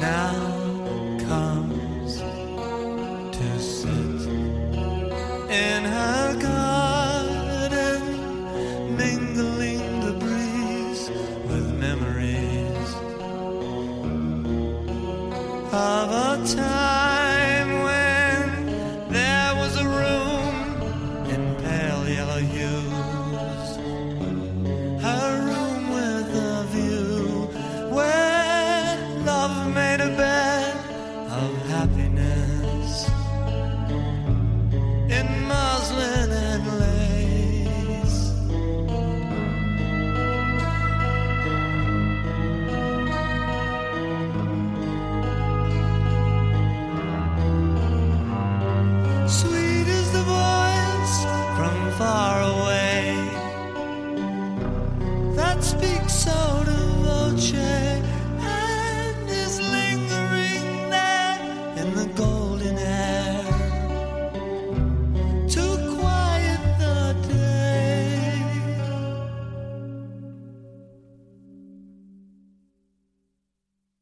now comes to sit in her garden, mingling the breeze with memories of a time